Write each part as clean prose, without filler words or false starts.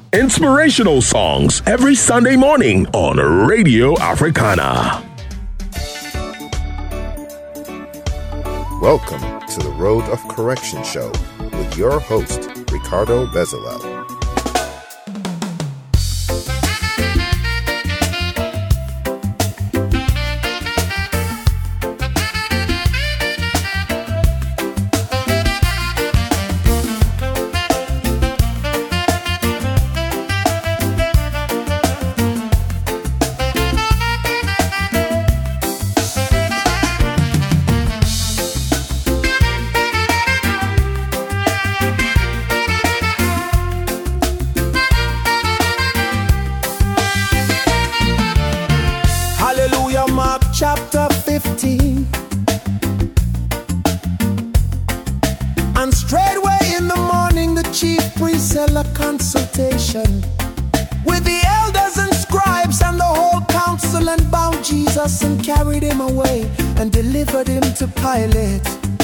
Inspirational songs every Sunday morning on Radio Africana. Welcome to the Road of Correction Show with your host, Ricardo Bezalel. Chapter 15. And straightway in the morning the chief priest held a consultation with the elders and scribes and the whole council, and bound Jesus and carried him away and delivered him to Pilate.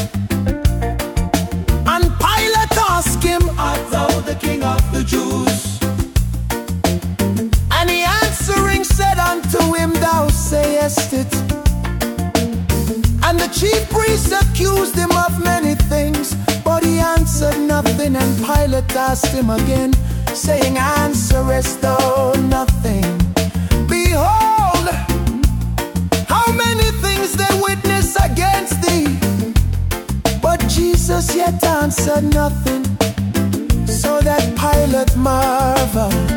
And Pilate asked him, "Art thou the King of the Jews?" And he answering said unto him, "Thou sayest it." And the chief priest accused him of many things, but he answered nothing. And Pilate asked him again, saying, "Answerest thou nothing? Behold, how many things they witness against thee." But Jesus yet answered nothing, so that Pilate marveled.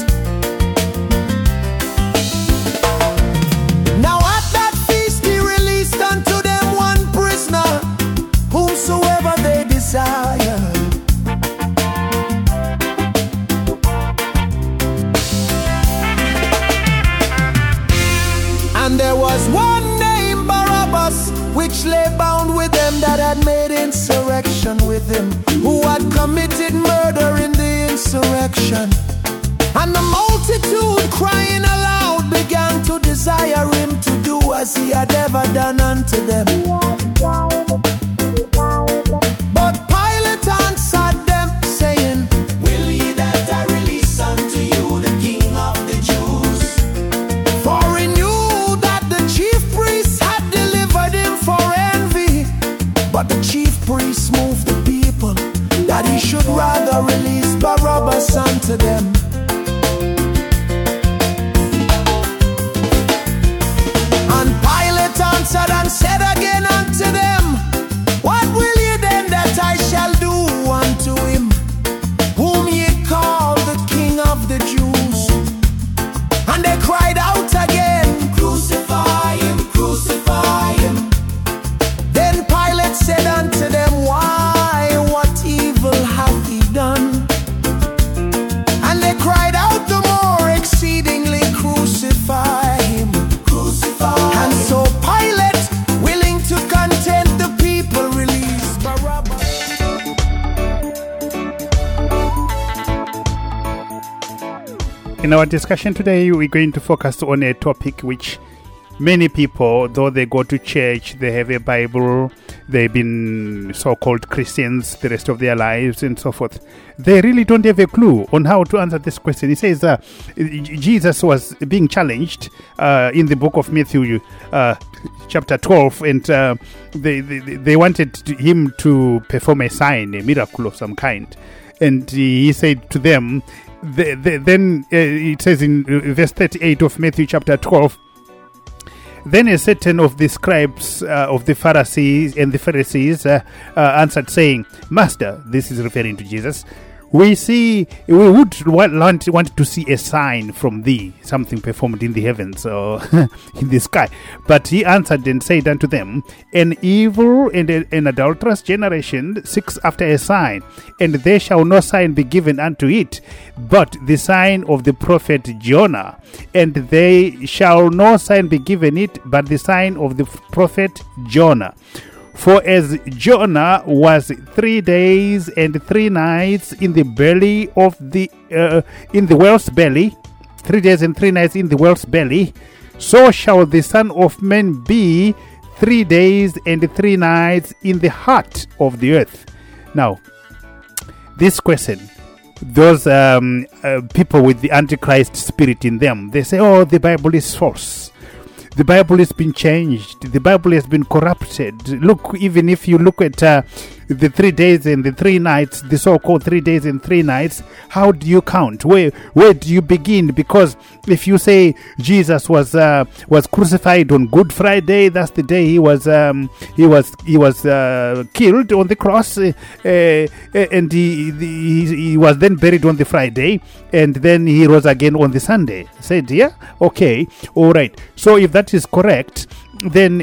Now at that feast he released unto them one prisoner, whomsoever they desired. And there was one named Barabbas, which lay bound with them that had made insurrection with him, who had committed murder in the insurrection. And the multitude, crying aloud, began to desire him to do as he had ever done unto them. But Pilate answered them, saying, "Will ye that I release unto you the King of the Jews?" For he knew that the chief priests had delivered him for envy. But the chief priests moved the people that he should rather release Barabbas unto them. And Pilate answered and said again unto them, "What will ye then that I shall do unto him, whom ye call the King of the Jews?" And they cried out again, "Crucify him, crucify him." Then Pilate said unto them, "Why, what evil hath he done?" And they cried out the more exceedingly, "Crucify him, crucify." And so Pilate, willing to content the people, released Barabbas. In our discussion today, we're going to focus on a topic which many people, though they go to church, they have a Bible, they've been so-called Christians the rest of their lives and so forth, they really don't have a clue on how to answer this question. He says Jesus was being challenged in the book of Matthew chapter 12, and they wanted him to perform a sign, a miracle of some kind. And he said to them, then it says in verse 38 of Matthew chapter 12, "Then a certain of the scribes of the Pharisees and the Pharisees answered, saying, Master," this is referring to Jesus, "we would want to see a sign from thee, something performed in the heavens or in the sky. But he answered and said unto them, An evil and an adulterous generation seeks after a sign, and there shall no sign be given unto it, but the sign of the prophet Jonah. And there shall no sign be given it, but the sign of the prophet Jonah. For as Jonah was 3 days and 3 nights in the belly of in the whale's belly, 3 days and 3 nights in the whale's belly, so shall the Son of Man be 3 days and 3 nights in the heart of the earth." Now, this question, those people with the Antichrist spirit in them, they say, oh, the Bible is false. The Bible has been changed. The Bible has been corrupted. Look, even if you look at the 3 days and the 3 nights, the so-called 3 days and 3 nights, how do you count? Where do you begin? Because if you say Jesus was crucified on Good Friday, that's the day he was killed on the cross, and he was then buried on the Friday, and then he rose again on the Sunday. Said, yeah, okay, all right. So if that is correct, then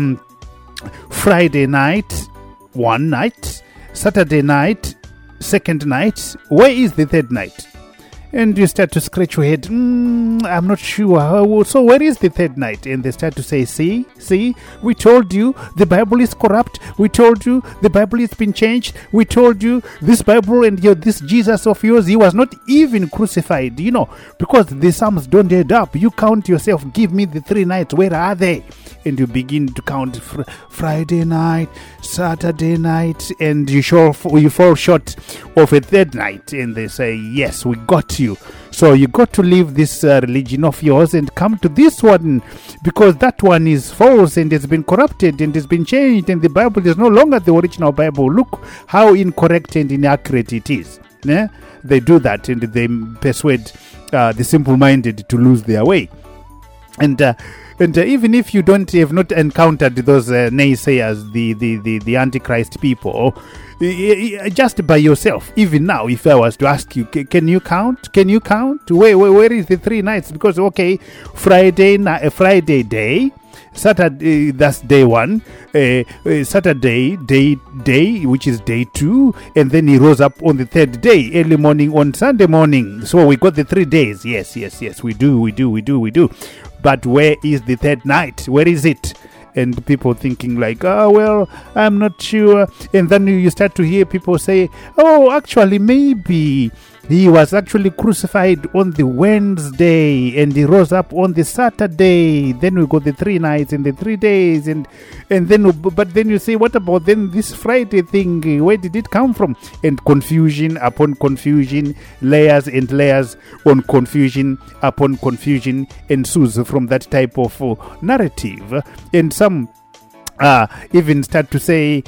Friday night, one night, Saturday night, second night, where is the third night? And you start to scratch your head. I'm not sure. So where is the third night? And they start to say, see, we told you the Bible is corrupt. We told you the Bible has been changed. We told you this Bible and this Jesus of yours, he was not even crucified, because the Psalms don't add up. You count yourself. Give me the 3 nights. Where are they? And you begin to count Friday night, Saturday night, and you fall short of a third night. And they say, yes, we got you. So you got to leave this religion of yours and come to this one, because that one is false and it's been corrupted and it's been changed, and the Bible is no longer the original Bible. Look how incorrect and inaccurate it is. They do that, and they persuade the simple-minded to lose their way. And even if you have not encountered those naysayers, the Antichrist people, just by yourself, even now, if I was to ask you, can you count? Where is the 3 nights? Because, okay, Friday day, Saturday, that's day 1, Saturday, day, which is day 2, and then he rose up on the 3rd day, early morning on Sunday morning. So we got the 3 days. Yes, we do. But where is the 3rd night? Where is it? And people thinking like, oh, well, I'm not sure. And then you start to hear people say, oh, actually, maybe he was actually crucified on the Wednesday and he rose up on the Saturday. Then we got the 3 nights and the 3 days. But then you say, what about then this Friday thing? Where did it come from? And confusion upon confusion, layers and layers on confusion upon confusion ensues from that type of narrative. And some even start to say,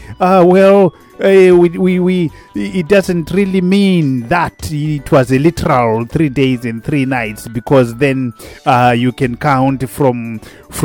it doesn't really mean that it was a literal 3 days and 3 nights, because then you can count from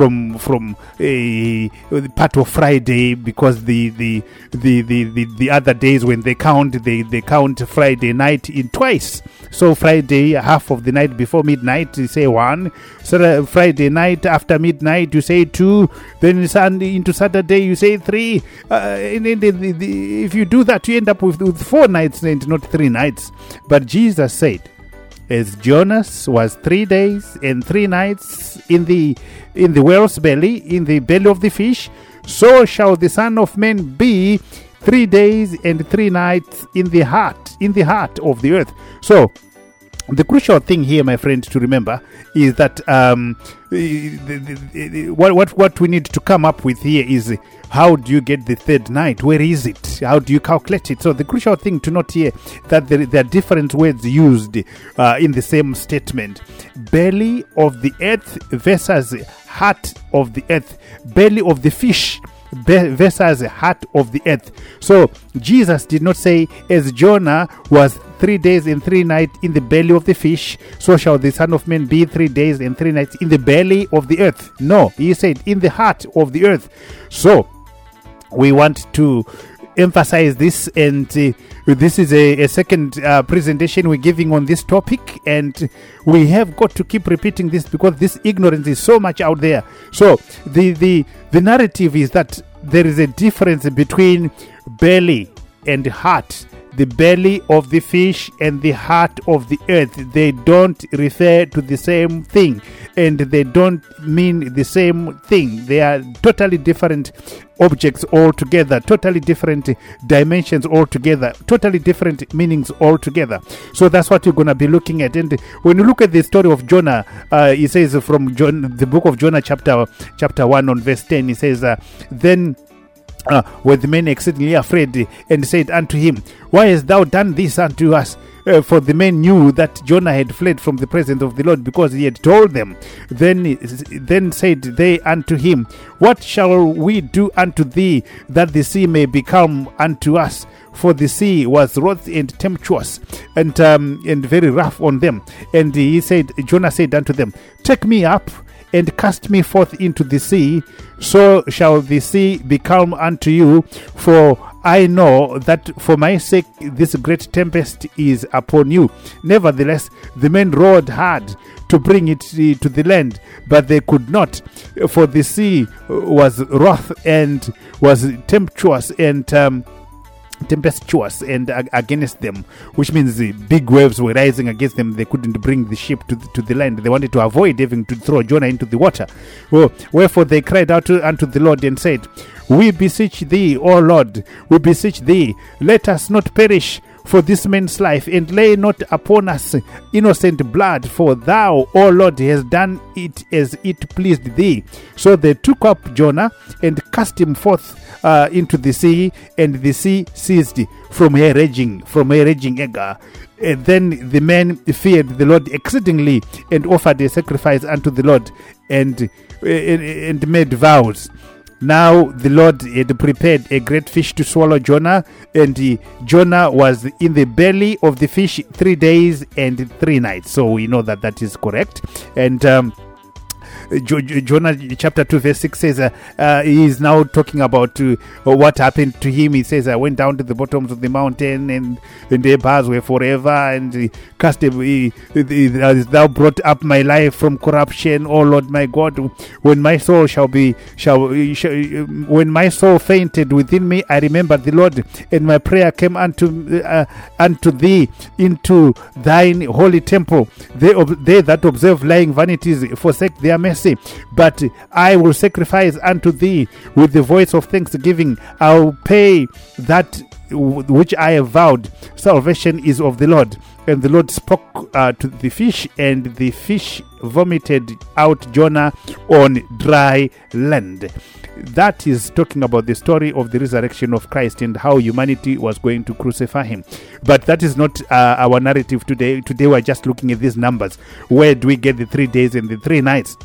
part of Friday, because the other days when they count, they count Friday night in twice. So Friday, half of the night before midnight, you say 1. So Friday night after midnight, you say 2. Then Sunday into Saturday, you say 3. And if you do that, you end up with 4 nights and not 3 nights. But Jesus said, as Jonas was 3 days and 3 nights in the whale's belly, in the belly of the fish, so shall the Son of Man be 3 days and 3 nights in the heart of the earth. So the crucial thing here, my friend, to remember is that what we need to come up with here is, how do you get the 3rd night? Where is it? How do you calculate it? So the crucial thing to note here, that there are different words used in the same statement. Belly of the earth versus heart of the earth. Belly of the fish versus heart of the earth. So Jesus did not say, as Jonah was 3 days and 3 nights in the belly of the fish, so shall the Son of Man be 3 days and 3 nights in the belly of the earth. No, he said in the heart of the earth. So we want to emphasize this, and this is a second presentation we're giving on this topic, and we have got to keep repeating this because this ignorance is so much out there. So the narrative is that there is a difference between belly and heart. The belly of the fish and the heart of the earth, they don't refer to the same thing, and they don't mean the same thing. They are totally different objects altogether, totally different dimensions altogether, totally different meanings altogether. So that's what you're going to be looking at. And when you look at the story of Jonah, it says from the book of Jonah chapter 1 on verse 10, it says, then were the men exceedingly afraid, and said unto him, why hast thou done this unto us? for the men knew that Jonah had fled from the presence of the Lord, because he had told them. Then said they unto him, What shall we do unto thee, that the sea may become unto us? For the sea was wroth and tempestuous, and very rough on them. And Jonah said unto them, Take me up, and cast me forth into the sea, so shall the sea become unto you. For I know that for my sake this great tempest is upon you. Nevertheless, the men rowed hard to bring it to the land, but they could not, for the sea was wroth and was tempestuous and against them, which means the big waves were rising against them. They couldn't bring the ship to the land. They wanted to avoid having to throw Jonah into the water. Wherefore they cried out unto the Lord and said, We beseech thee, O Lord, we beseech thee, let us not perish for this man's life, and lay not upon us innocent blood, for thou, O Lord, hast done it as it pleased thee. So they took up Jonah and cast him forth into the sea, and the sea ceased from her raging anger. And then the men feared the Lord exceedingly, and offered a sacrifice unto the Lord, and made vows. Now the Lord had prepared a great fish to swallow Jonah, and Jonah was in the belly of the fish 3 days and 3 nights. So we know that is correct. And Jonah chapter 2 verse 6 says he is now talking about what happened to him. He says, I went down to the bottoms of the mountain, and their bars were forever, and thou brought up my life from corruption, O Lord my God. When my soul when my soul fainted within me, I remembered the Lord, and my prayer came unto thee into thine holy temple. They that observe lying vanities forsake their mercy, but I will sacrifice unto thee with the voice of thanksgiving. I'll pay that which I have vowed. Salvation is of the Lord. And the Lord spoke to the fish, and the fish vomited out Jonah on dry land. That is talking about the story of the resurrection of Christ and how humanity was going to crucify him. But that is not our narrative today. Today we're just looking at these numbers. Where do we get the 3 days and the 3 nights?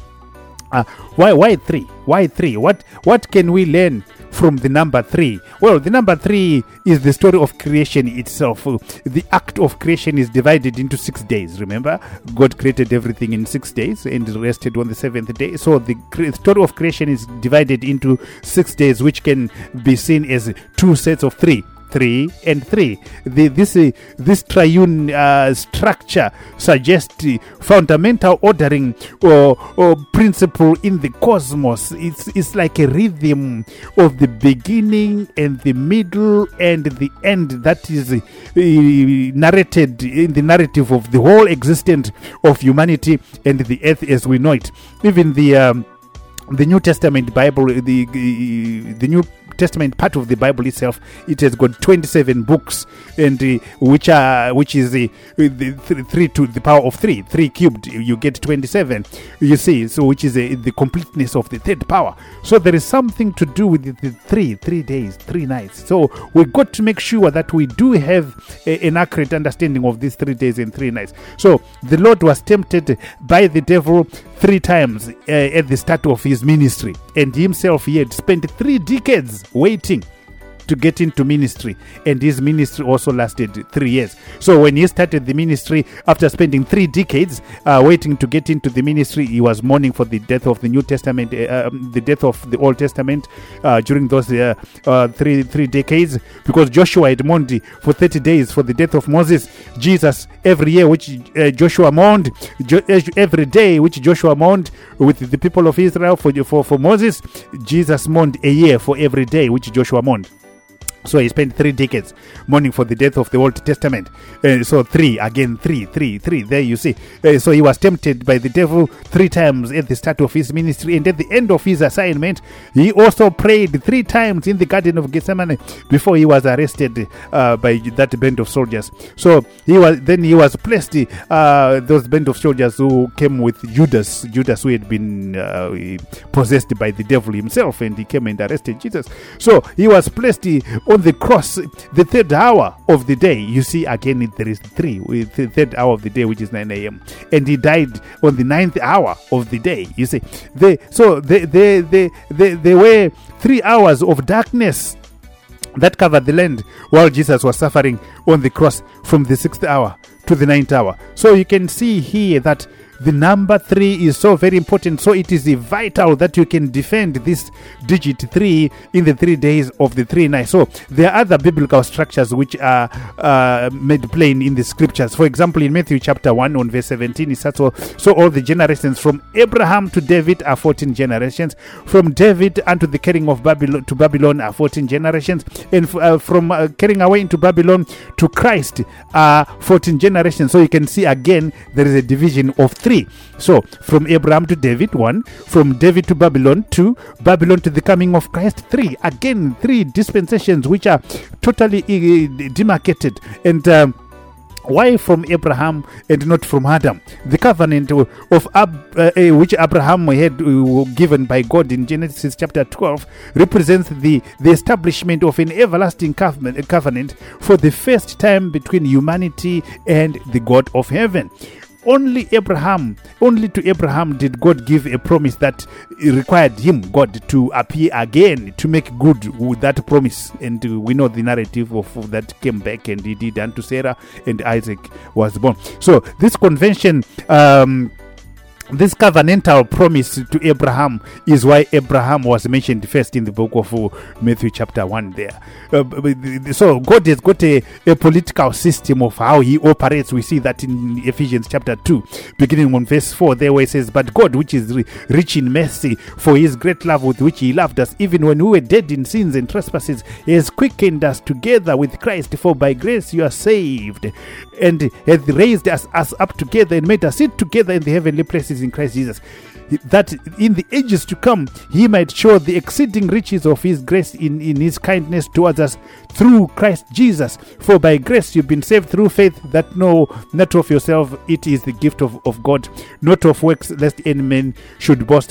Why 3? Why 3? What can we learn from the number 3? Well, the number 3 is the story of creation itself. The act of creation is divided into 6 days. Remember, God created everything in 6 days and rested on the 7th day. So the story of creation is divided into 6 days, which can be seen as 2 sets of 3. 3 and 3. This triune structure suggests fundamental ordering or principle in the cosmos. It's like a rhythm of the beginning and the middle and the end that is narrated in the narrative of the whole existence of humanity and the earth as we know it. Even the New Testament Bible, the New Testament part of the Bible itself, it has got 27 books, and which is the 3 to the power of 3 cubed, you get 27, you see, so which is the completeness of the third power. So there is something to do with the 3 days, 3 nights. So we got to make sure that we do have an accurate understanding of these 3 days and 3 nights. So the Lord was tempted by the devil 3 times at the start of his ministry, and himself he had spent 3 decades waiting to get into ministry, and his ministry also lasted 3 years. So when he started the ministry, after spending 3 decades waiting to get into the ministry, he was mourning for the death of the New Testament, the death of the Old Testament during those 3 decades, because Joshua had mourned for 30 days for the death of Moses. Jesus, every year which Joshua mourned, every day which Joshua mourned with the people of Israel for Moses, Jesus mourned a year for every day which Joshua mourned. So he spent 3 decades mourning for the death of the Old Testament. So 3, again 3. There you see. So he was tempted by the devil 3 times at the start of his ministry, and at the end of his assignment, he also prayed 3 times in the Garden of Gethsemane before he was arrested by that band of soldiers. So he was placed. Those band of soldiers who came with Judas who had been possessed by the devil himself, and he came and arrested Jesus. So he was placed on the cross, the third hour of the day, you see again there is 3, with the third hour of the day, which is 9 a.m. And he died on the 9th hour of the day. You see, there were 3 hours of darkness that covered the land while Jesus was suffering on the cross from the 6th hour to the 9th hour. So you can see here that the number 3 is so very important. So it is vital that you can defend this digit 3 in the 3 days of the 3 nights. So there are other biblical structures which are made plain in the scriptures. For example, in Matthew chapter 1 on verse 17, it says, so all the generations from Abraham to David are 14 generations. From David unto the carrying of Babylon to Babylon are 14 generations. And from carrying away into Babylon to Christ are 14 generations. So you can see again there is a division of 3. So from Abraham to David, 1. From David to Babylon, 2. Babylon to the coming of Christ, 3. Again, 3 dispensations which are totally demarcated. And why from Abraham and not from Adam? The covenant of which Abraham had given by God in Genesis chapter 12 represents the establishment of an everlasting covenant for the first time between humanity and the God of heaven. Only to Abraham did God give a promise that required him, God, to appear again to make good with that promise. And we know the narrative of that came back, and he did unto Sarah, and Isaac was born. So this convention, this covenantal promise to Abraham is why Abraham was mentioned first in the book of Matthew chapter 1 there. So God has got a political system of how he operates. We see that in Ephesians chapter 2, beginning on verse 4 there, where it says, but God, which is rich in mercy, for his great love with which he loved us, even when we were dead in sins and trespasses, he has quickened us together with Christ. For by grace you are saved, and hath raised us up together and made us sit together in the heavenly places in Christ Jesus, that in the ages to come he might show the exceeding riches of his grace in his kindness towards us through Christ Jesus. For by grace you've been saved through faith, that not of yourself, it is the gift of God, not of works, lest any man should boast.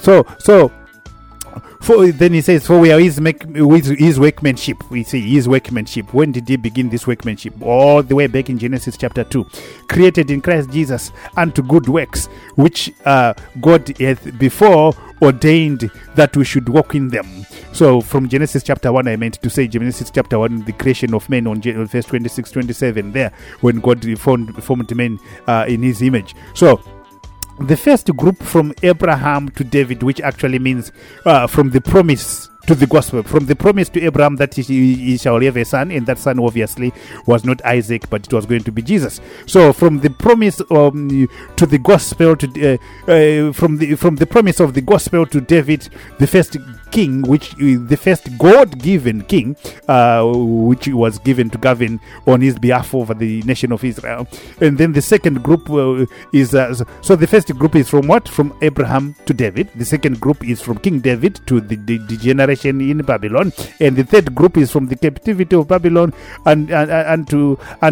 Then he says, for we are his workmanship. We see his workmanship. When did he begin this workmanship? All the way back in Genesis chapter 2. Created in Christ Jesus unto good works, which God hath before ordained that we should walk in them. So from Genesis chapter 1, I meant to say Genesis chapter 1, the creation of men, on verse 26-27 there, when God formed men in his image. So the first group from Abraham to David, which actually means from the promise to the gospel, from the promise to Abraham that he shall have a son, and that son obviously was not Isaac, but it was going to be Jesus. So from the promise to the gospel, from the promise of the gospel to David, the first king, the first God-given king, which was given to govern on his behalf over the nation of Israel. And then the second group is so the first group is from what? From Abraham to David. The second group is from King David to the generation in Babylon, and the third group is from the captivity of Babylon unto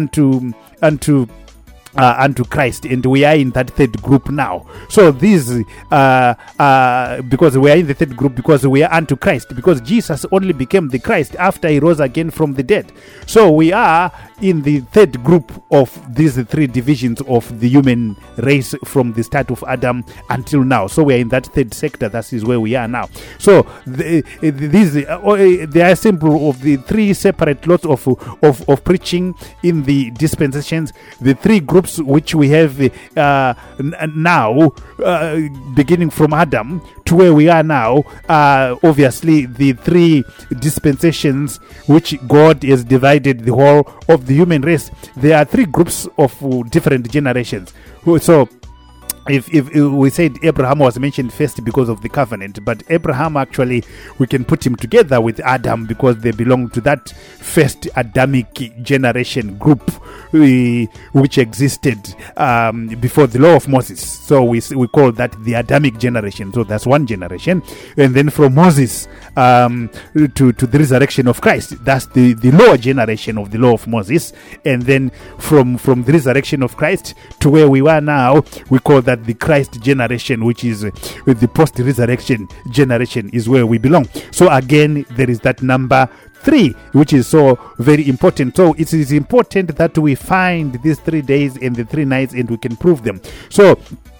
Christ, and we are in that third group now. So these because we are in the third group, because we are unto Christ, because Jesus only became the Christ after he rose again from the dead. So we are in the third group of these 3 divisions of the human race from the start of Adam until now. So we are in that third sector. That is where we are now. So they are simple of the 3 separate lots of preaching in the dispensations. The 3 groups which we have now, beginning from Adam to where we are now, obviously the 3 dispensations which God has divided the whole of the human race. There are 3 groups of different generations. So if we said Abraham was mentioned first because of the covenant, but Abraham, actually we can put him together with Adam because they belong to that first Adamic generation group which existed before the law of Moses. So we call that the Adamic generation. So that's one generation. And then from Moses to the resurrection of Christ, that's the lower generation of the law of Moses. And then from the resurrection of Christ to where we are now, we call that the Christ generation, which is the post-resurrection generation, is where we belong. So again, there is that number 3, which is so very important. So it is important that we find these 3 days and the 3 nights and we can prove them. So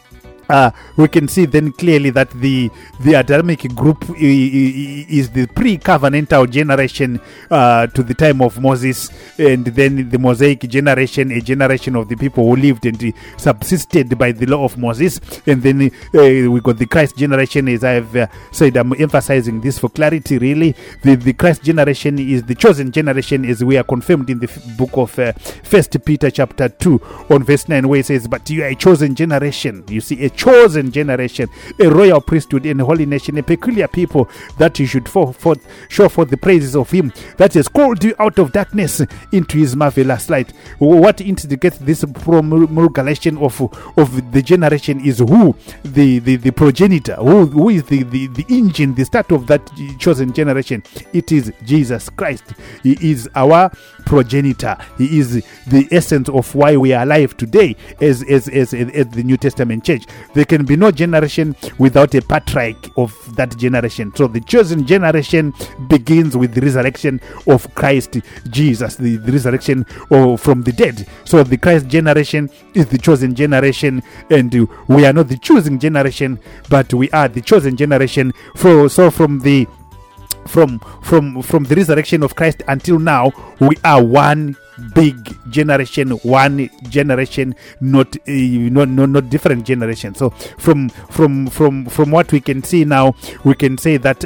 we can see then clearly that the Adamic group is the pre-covenantal generation to the time of Moses, and then the Mosaic generation, a generation of the people who lived and subsisted by the law of Moses, and then we got the Christ generation. As I have said, I'm emphasizing this for clarity. Really, the Christ generation is the chosen generation, as we are confirmed in the book of 1 Peter chapter 2 on verse 9, where it says, "But you are a chosen generation." You see, a chosen generation, a royal priesthood, and a holy nation, a peculiar people, that you should show forth the praises of him that has called you out of darkness into his marvelous light. What instigates this promulgation of the generation is who? The progenitor, who is the engine, the start of that chosen generation. It is Jesus Christ. He is our progenitor. He is the essence of why we are alive today as the New Testament church. There can be no generation without a patriarch of that generation. So the chosen generation begins with the resurrection of Christ Jesus, the resurrection from the dead. So the Christ generation is the chosen generation, and we are not the choosing generation, but we are the chosen generation. From the resurrection of Christ until now, we are one big generation, not different generations. So from what we can see now, we can say that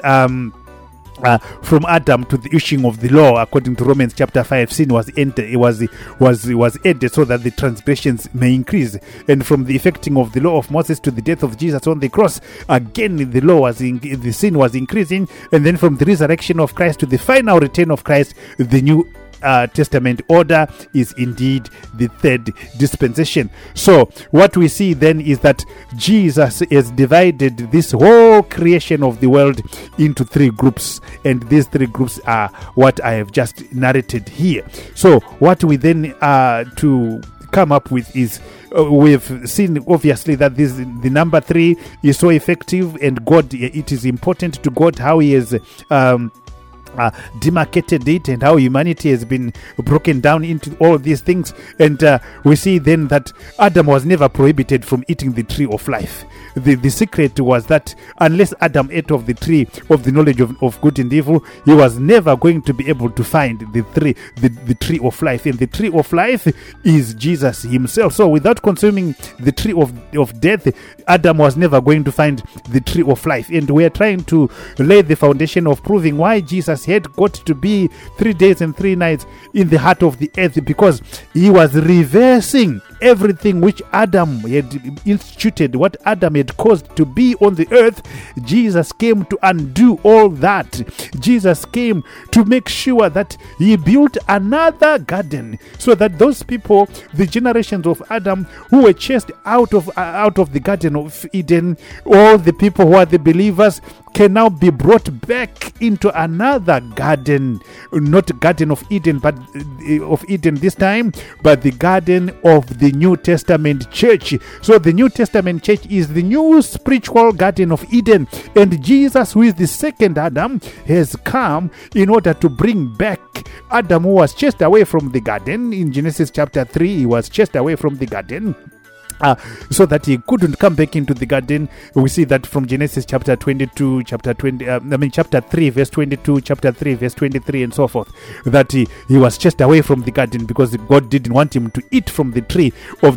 from Adam to the issuing of the law, according to Romans chapter 5, sin was entered. It was added so that the transgressions may increase. And from the effecting of the law of Moses to the death of Jesus on the cross, again the sin was increasing. And then from the resurrection of Christ to the final return of Christ, the New Testament order is indeed the third dispensation. So what we see then is that Jesus has divided this whole creation of the world into 3 groups, and these 3 groups are what I have just narrated here. So what we then to come up with is we've seen obviously that the number 3 is so effective, and God, it is important to God how he has demarcated it and how humanity has been broken down into all these things. And we see then that Adam was never prohibited from eating the tree of life. The secret was that unless Adam ate of the tree of the knowledge of good and evil, he was never going to be able to find the tree of life. And the tree of life is Jesus himself. So without consuming the tree of death, Adam was never going to find the tree of life. And we are trying to lay the foundation of proving why Jesus had got to be 3 days and 3 nights in the heart of the earth, because he was reversing everything which Adam had instituted, what Adam had caused to be on the earth. Jesus came to undo all that. Jesus came to make sure that he built another garden, so that those people, the generations of Adam who were chased out of the Garden of Eden, all the people who are the believers, can now be brought back into another garden, not Garden of Eden, but of Eden this time, but the garden of the New Testament church. So the New Testament church is the new spiritual Garden of Eden, and Jesus, who is the second Adam, has come in order to bring back Adam, who was chased away from the garden. In Genesis chapter 3, he was chased away from the garden, so that he couldn't come back into the garden. We see that from Genesis chapter 22, chapter 3 verse 22, chapter 3 verse 23, and so forth, that he was chased away from the garden because God didn't want him to eat from the tree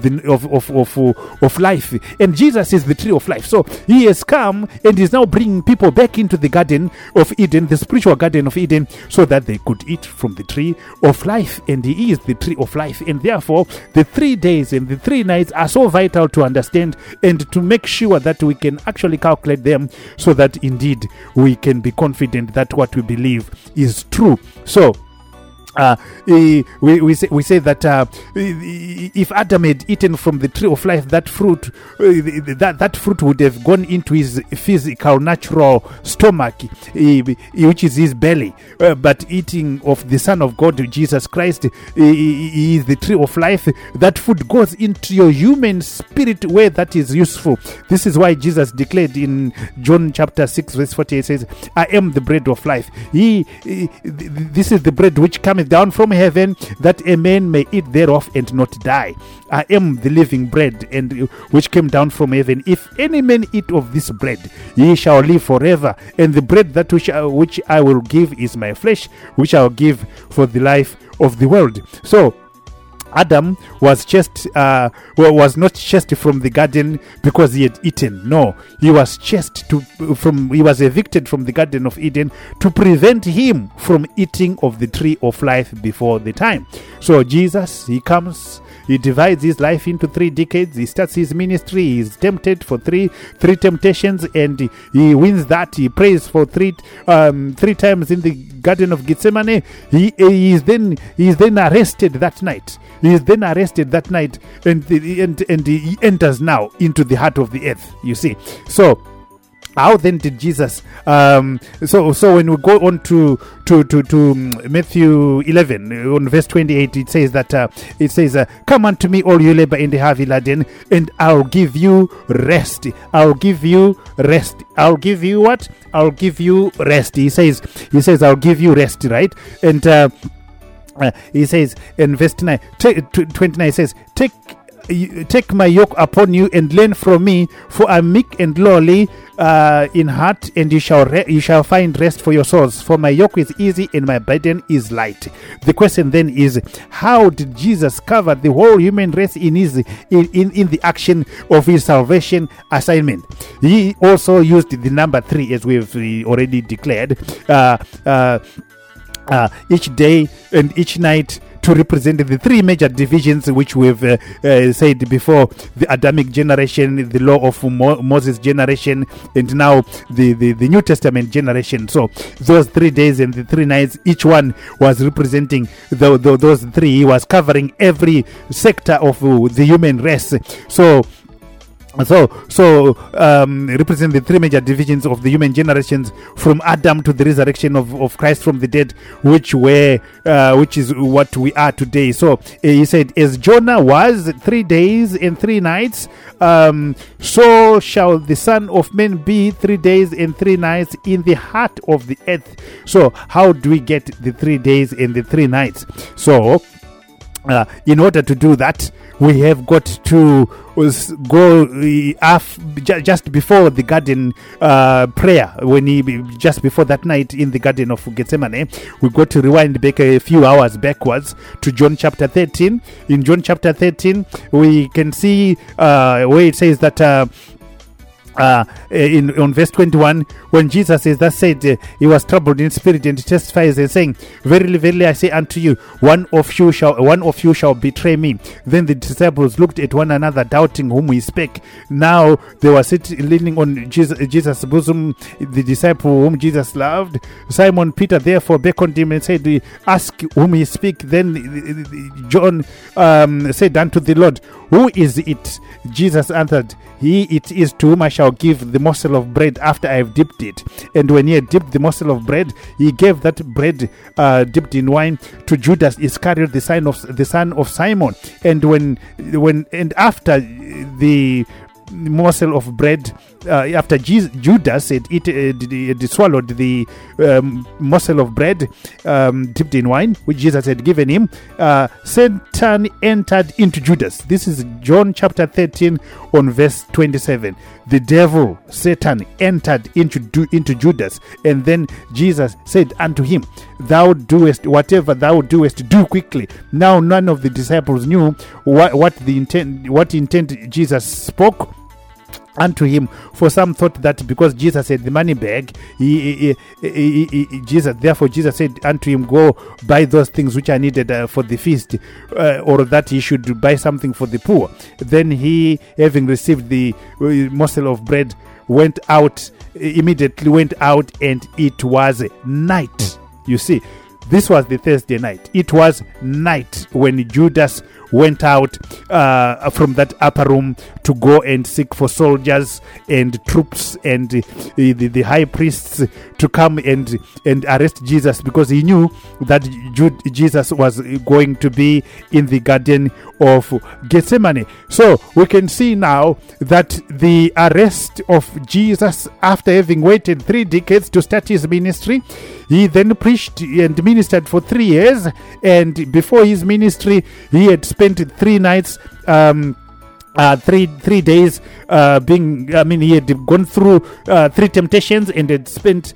of life. And Jesus is the tree of life. So he has come and is now bringing people back into the Garden of Eden, the spiritual Garden of Eden, so that they could eat from the tree of life. And he is the tree of life. And therefore the 3 days and the 3 nights are so vital to understand and to make sure that we can actually calculate them, so that indeed we can be confident that what we believe is true. So we say that if Adam had eaten from the tree of life, that fruit would have gone into his physical, natural stomach, which is his belly. But eating of the Son of God, Jesus Christ, is the tree of life. That food goes into your human spirit, where that is useful. This is why Jesus declared in John chapter 6 verse 48, says, I am the bread of life. This is the bread which cometh down from heaven, that a man may eat thereof and not die. I am the living bread, and which came down from heaven. If any man eat of this bread, he shall live forever. And the bread that which I will give is my flesh, which I will give for the life of the world. So Adam was not chased from the garden because he had eaten. No, he was he was evicted from the Garden of Eden to prevent him from eating of the tree of life before the time. So Jesus, he comes. He divides his life into 3 decades. He starts his ministry. He is tempted for three temptations, and he wins that. He prays for three times in the Garden of Gethsemane. He is then arrested that night. And he enters now into the heart of the earth. You see, so. How then did Jesus? So when we go on to Matthew 11 on verse 28, it says that come unto me, all you labor and heavy laden, and I'll give you rest. I'll give you rest. I'll give you what? I'll give you rest. He says I'll give you rest, right? And he says in verse 29, he says, Take my yoke upon you and learn from me, for I'm meek and lowly in heart, and you shall find rest for your souls. For my yoke is easy and my burden is light. The question then is, how did Jesus cover the whole human race in the action of his salvation assignment? He also used the number 3, as we've already declared, each day and each night, to represent the 3 major divisions which we've said before: the Adamic generation, the law of Moses generation, and now the New Testament generation. So those 3 days and the 3 nights, each one was representing those 3. He was covering every sector of the human race. So represent the 3 major divisions of the human generations, from Adam to the resurrection of Christ from the dead, which is what we are today. So he said, as Jonah was 3 days and 3 nights, so shall the Son of Man be 3 days and 3 nights in the heart of the earth. So how do we get the 3 days and the 3 nights? So in order to do that, we have got to go just before the garden prayer, just before that night in the Garden of Gethsemane. We got to rewind back a few hours backwards to John chapter 13. In John chapter 13, we can see where it says that on verse 21, when Jesus is that said, he was troubled in spirit, and testifies and saying, verily, verily, I say unto you, one of you shall betray me. Then the disciples looked at one another, doubting whom he spake. Now they were leaning on Jesus' bosom, the disciple whom Jesus loved. Simon Peter therefore beckoned him and said, ask whom he speak. Then John said unto the Lord, who is it? Jesus answered, he it is to whom I shall give the morsel of bread after I have dipped it. And when he had dipped the morsel of bread, he gave that bread dipped in wine to Judas Iscariot, the son of Simon. And after the morsel of bread, after Judas had swallowed the morsel of bread dipped in wine, which Jesus had given him, Satan entered into Judas. This is John chapter 13 on verse 27. The devil, Satan, entered into Judas, and then Jesus said unto him, thou doest whatever thou doest, do quickly. Now none of the disciples knew what intent Jesus spoke unto him, for some thought that because Jesus had the money bag, Jesus said unto him, go buy those things which are needed for the feast, or that he should buy something for the poor. Then he, having received the morsel of bread, immediately went out, and it was night. You see, this was the Thursday night. It was night when Judas went out from that upper room to go and seek for soldiers and troops and the high priests to come and arrest Jesus, because he knew that Jesus was going to be in the Garden of Gethsemane. So we can see now that the arrest of Jesus, after having waited 3 decades to start his ministry, he then preached and ministered for 3 years, and before his ministry he had spent 3 nights 3 days he had gone through 3 temptations and had spent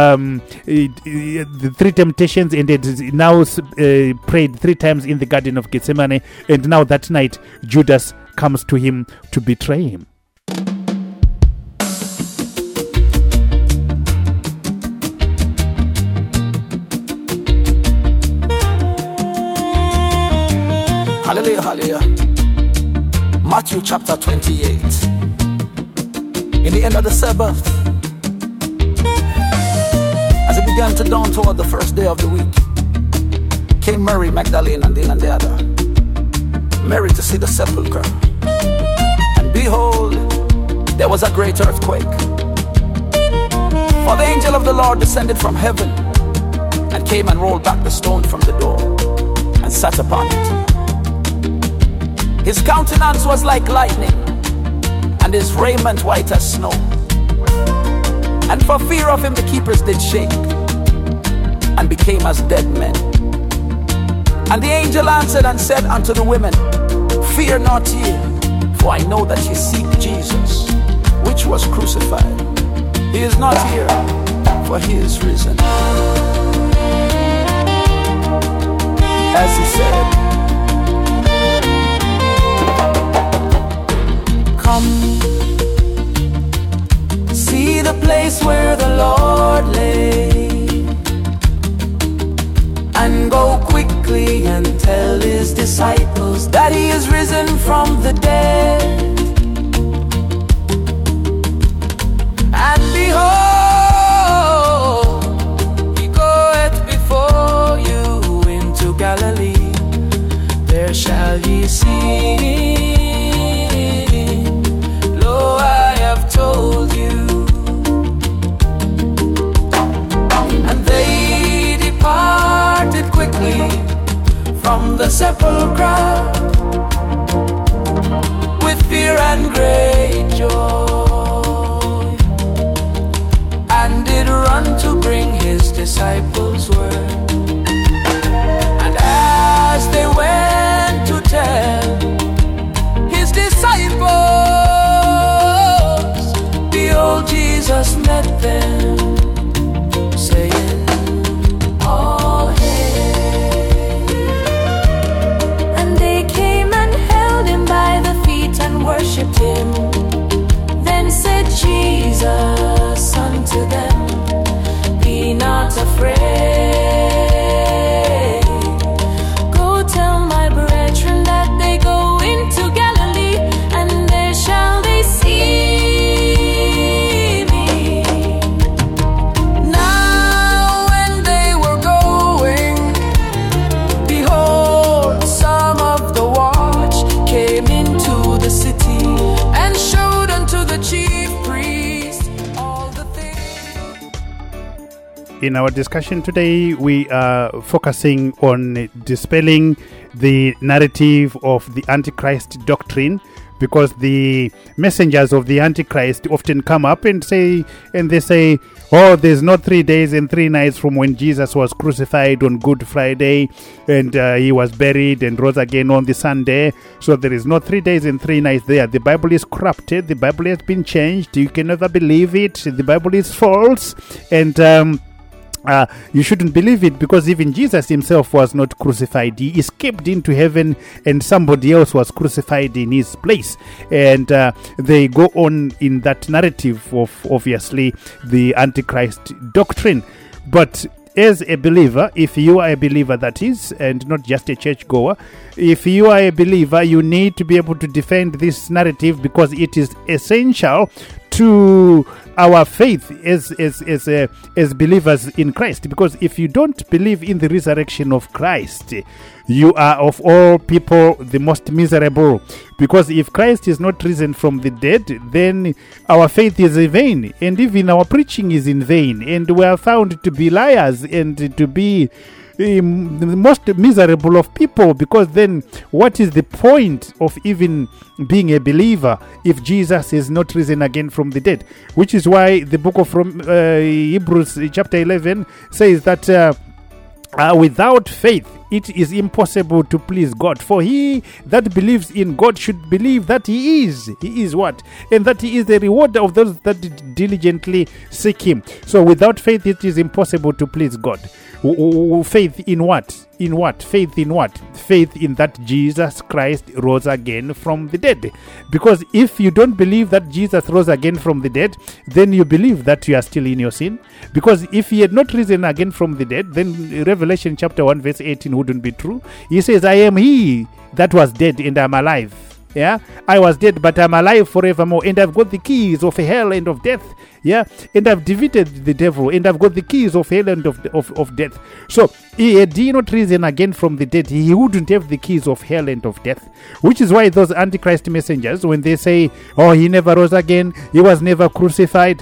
the 3 temptations and had now prayed 3 times in the Garden of Gethsemane, and now that night Judas comes to him to betray him. Hallelujah, hallelujah. Matthew chapter 28. In the end of the Sabbath, as it began to dawn toward the first day of the week, came Mary Magdalene and the other, Mary to see the sepulchre. And behold, there was a great earthquake. For the angel of the Lord descended from heaven and came and rolled back the stone from the door and sat upon it. His countenance was like lightning, and his raiment white as snow. And for fear of him the keepers did shake, and became as dead men. And the angel answered and said unto the women, Fear not ye, for I know that ye seek Jesus, which was crucified. He is not here, for he is risen, as he said. Come, see the place where the Lord lay, and go quickly and tell his disciples that he is risen from the dead. And behold, he goeth before you into Galilee. There shall ye see. Told you. And they departed quickly from the sepulchre with fear and great joy, and did run to bring his disciples word. And as they went to tell his disciples, Jesus met them, saying, All hail. And they came and held him by the feet and worshipped him. Then said Jesus unto them, Be not afraid. Go tell my brethren that they go into Galilee, and there shall they see. In our discussion today, we are focusing on dispelling the narrative of the Antichrist doctrine, because the messengers of the Antichrist often come up and say, oh, there's not 3 days and 3 nights from when Jesus was crucified on Good Friday, and he was buried and rose again on the Sunday. So there is not 3 days and 3 nights there. The Bible is corrupted. The Bible has been changed. You can never believe it. The Bible is false. And you shouldn't believe it, because even Jesus himself was not crucified. He escaped into heaven and somebody else was crucified in his place. And they go on in that narrative of, obviously, the Antichrist doctrine. But as a believer, if you are a believer, that is, and not just a churchgoer, if you are a believer, you need to be able to defend this narrative, because it is essential to our faith as believers in Christ. Because if you don't believe in the resurrection of Christ, you are of all people the most miserable. Because if Christ is not risen from the dead, then our faith is in vain, and even our preaching is in vain, and we are found to be liars and to be the most miserable of people. Because then what is the point of even being a believer if Jesus is not risen again from the dead? Which is why the book of Hebrews chapter 11 says that without faith it is impossible to please God. For he that believes in God should believe that he is what? And that he is the rewarder of those that diligently seek him. So without faith it is impossible to please God. Faith in what? In what? Faith in what? Faith in that Jesus Christ rose again from the dead. Because if you don't believe that Jesus rose again from the dead, then you believe that you are still in your sin. Because if he had not risen again from the dead, then Revelation chapter 1 verse 18 wouldn't be true. He says, I am he that was dead and I'm alive. Yeah, I was dead, but I'm alive forevermore, and I've got the keys of hell and of death. Yeah, and I've defeated the devil, and I've got the keys of hell and of death. So, had he not risen again from the dead, he wouldn't have the keys of hell and of death. Which is why those Antichrist messengers, when they say, oh, he never rose again, he was never crucified,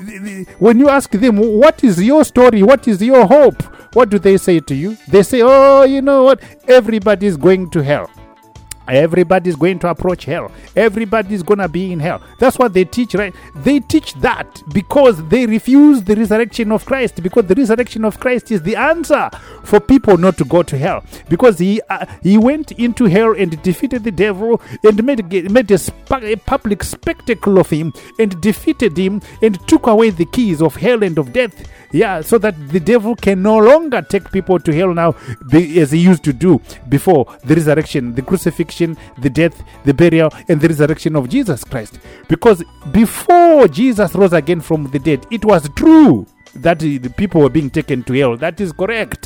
when you ask them, what is your story? What is your hope? What do they say to you? They say, oh, you know what? Everybody's going to hell. Everybody's going to approach hell. Everybody's going to be in hell. That's what they teach, right? They teach that because they refuse the resurrection of Christ. Because the resurrection of Christ is the answer for people not to go to hell. Because he went into hell and defeated the devil and made a public spectacle of him and defeated him and took away the keys of hell and of death. Yeah, so that the devil can no longer take people to hell now as he used to do before the resurrection, the crucifixion, the death, the burial, and the resurrection of Jesus Christ. Because before Jesus rose again from the dead, it was true that the people were being taken to hell. That is correct.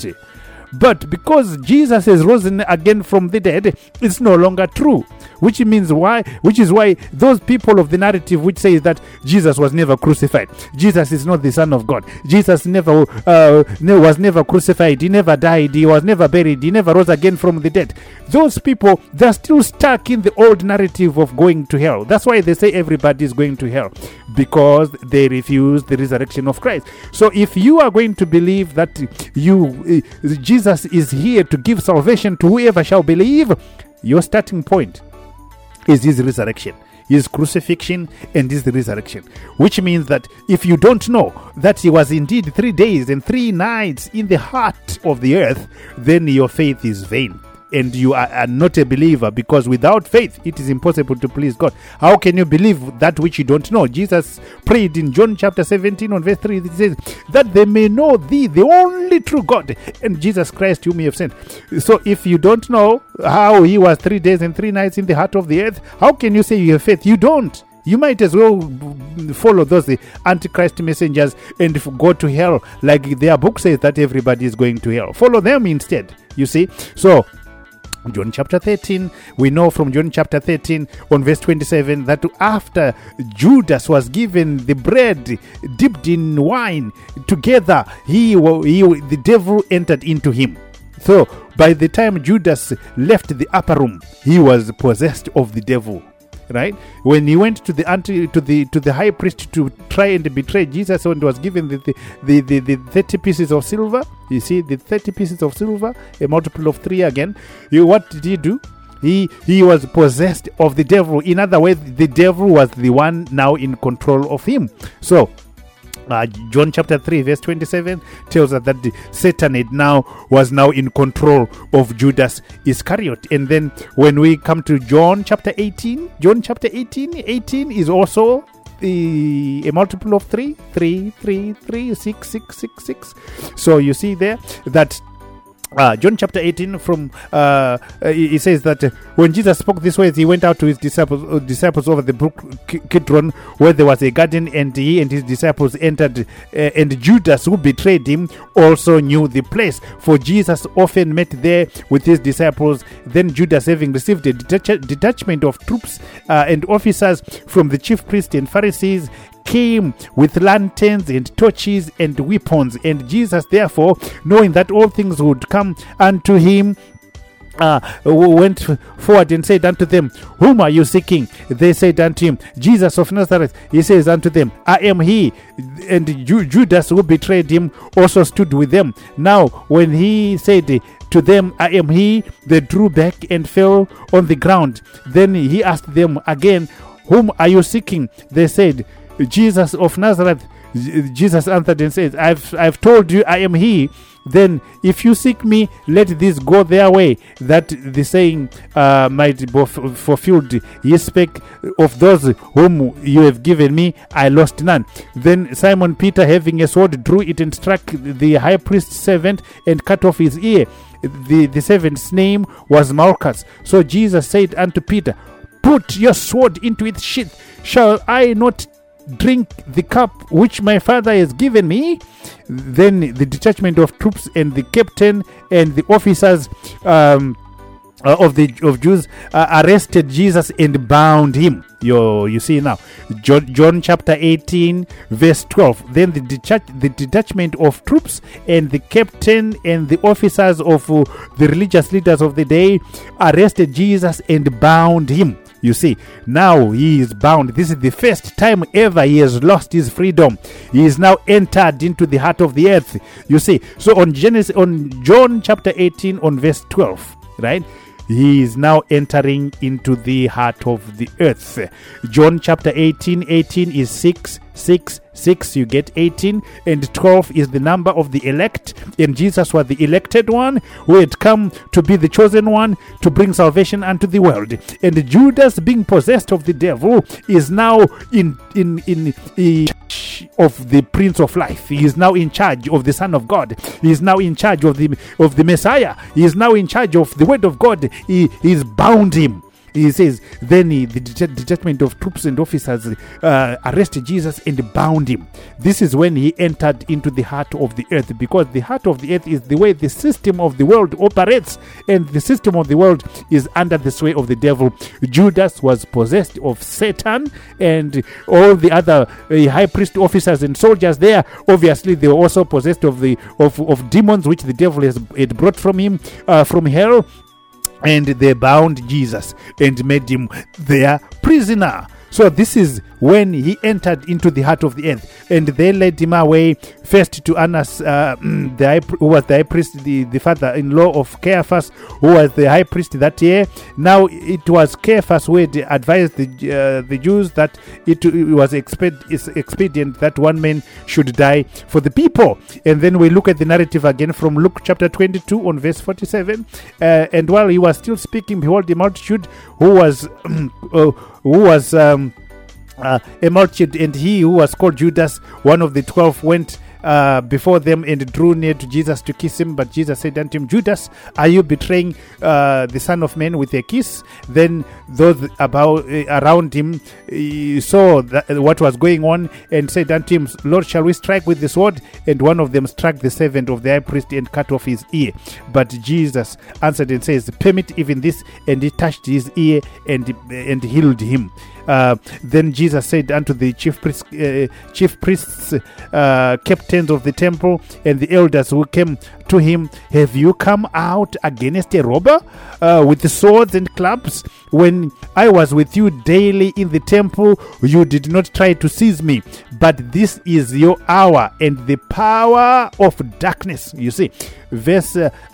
But because Jesus has risen again from the dead, it's no longer true. Which is why those people of the narrative which says that Jesus was never crucified, Jesus is not the Son of God, Jesus was never crucified, he never died, he was never buried, he never rose again from the dead. Those people, they're still stuck in the old narrative of going to hell. That's why they say everybody is going to hell, because they refuse the resurrection of Christ. So if you are going to believe that Jesus is here to give salvation to whoever shall believe, your starting point is his resurrection, his crucifixion, and his resurrection. Which means that if you don't know that he was indeed 3 days and 3 nights in the heart of the earth, then your faith is vain. And you are not a believer, because without faith it is impossible to please God. How can you believe that which you don't know? Jesus prayed in John chapter 17 on verse 3. It says, that they may know thee, the only true God, and Jesus Christ whom you have sent. So if you don't know how he was 3 days and 3 nights in the heart of the earth, how can you say you have faith? You don't. You might as well follow the Antichrist messengers and go to hell, like their book says that everybody is going to hell. Follow them instead, you see. So John chapter 13, we know from John chapter 13 on verse 27 that after Judas was given the bread dipped in wine together, the devil entered into him. So by the time Judas left the upper room, he was possessed of the devil. Right, when he went to the high priest to try and betray Jesus, and was given the 30 pieces of silver. You see, the 30 pieces of silver, a multiple of 3 again. What did he do? He was possessed of the devil. In other words, the devil was the one now in control of him. So John chapter 3 verse 27 tells us that Satan was now in control of Judas Iscariot. And then when we come to John chapter 18 is also a multiple of 3, 6, 6, 6, 6. So you see there that John chapter 18 from it says that when Jesus spoke this way, he went out to his disciples over the brook Kidron, where there was a garden, and he and his disciples entered, and Judas, who betrayed him, also knew the place, for Jesus often met there with his disciples. Then Judas, having received a detachment of troops and officers from the chief priests and Pharisees, came with lanterns and torches and weapons. And Jesus, therefore, knowing that all things would come unto him, went forward and said unto them, Whom are you seeking? They said unto him, Jesus of Nazareth. He says unto them, I am he. And Judas, who betrayed him, also stood with them. Now when he said to them, I am he, they drew back and fell on the ground. Then he asked them again, Whom are you seeking? They said, Jesus of Nazareth. Jesus answered and said, I've told you I am he. Then if you seek me, let this go their way, that the saying might be fulfilled. He spake, of those whom you have given me, I lost none. Then Simon Peter, having a sword, drew it and struck the high priest's servant and cut off his ear. The servant's name was Malchus. So Jesus said unto Peter, Put your sword into its sheath. Shall I not drink the cup which my Father has given me? Then the detachment of troops and the captain and the officers of Jews arrested Jesus and bound him. You see now, John chapter 18 verse 12. Then the detachment of troops and the captain and the officers of the religious leaders of the day arrested Jesus and bound him. You see, now he is bound. This is the first time ever he has lost his freedom. He is now entered into the heart of the earth. You see, so on John chapter 18 on verse 12, right? He is now entering into the heart of the earth. John chapter 18 is 6. You get 18, and 12 is the number of the elect, and Jesus was the elected one who had come to be the chosen one to bring salvation unto the world. And Judas, being possessed of the devil, is now in of the Prince of Life. He is now in charge of the Son of God. He is now in charge of the Messiah. He is now in charge of the Word of God. He is bound him. He says, then the detachment of troops and officers arrested Jesus and bound him. This is when he entered into the heart of the earth, because the heart of the earth is the way the system of the world operates, and the system of the world is under the sway of the devil. Judas was possessed of Satan, and all the other high priest officers and soldiers there, obviously they were also possessed of demons which the devil had brought from him, from hell. And they bound Jesus and made him their prisoner. So this is when he entered into the heart of the earth, and they led him away first to Annas, who was the high priest, the father-in-law of Caiaphas, who was the high priest that year. Now it was Caiaphas who had advised the Jews that it was expedient that one man should die for the people. And then we look at the narrative again from Luke chapter 22 on verse 47. And while he was still speaking, behold, the multitude who was a multitude, and he who was called Judas, one of the 12, went before them and drew near to Jesus to kiss him. But Jesus said unto him, Judas, are you betraying the Son of Man with a kiss? Then those around him saw what was going on, and said unto him, Lord, shall we strike with the sword? And one of them struck the servant of the high priest and cut off his ear. But Jesus answered and says, permit even this. And he touched his ear and healed him. Then Jesus said unto the chief priests, captains of the temple, and the elders who came to him, have you come out against a robber with swords and clubs? When I was with you daily in the temple, you did not try to seize me. But this is your hour and the power of darkness. You see, verse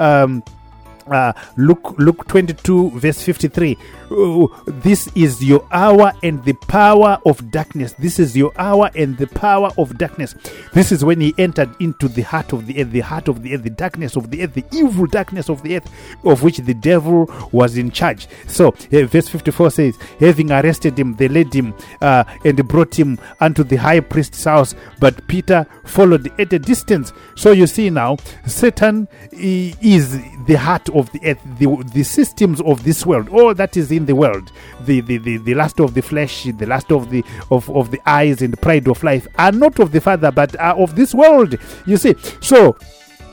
Luke 22 verse 53. This is your hour and the power of darkness. This is your hour and the power of darkness. This is when he entered into the heart of the earth, the darkness of the earth, the evil darkness of the earth, of which the devil was in charge. So verse 54 says, having arrested him, they led him and brought him unto the high priest's house, but Peter followed at a distance. So you see now, Satan is the heart of the earth, the systems of this world, all that is in the world, the lust of the flesh, the lust of the eyes, and the pride of life are not of the Father, but are of this world. You see, so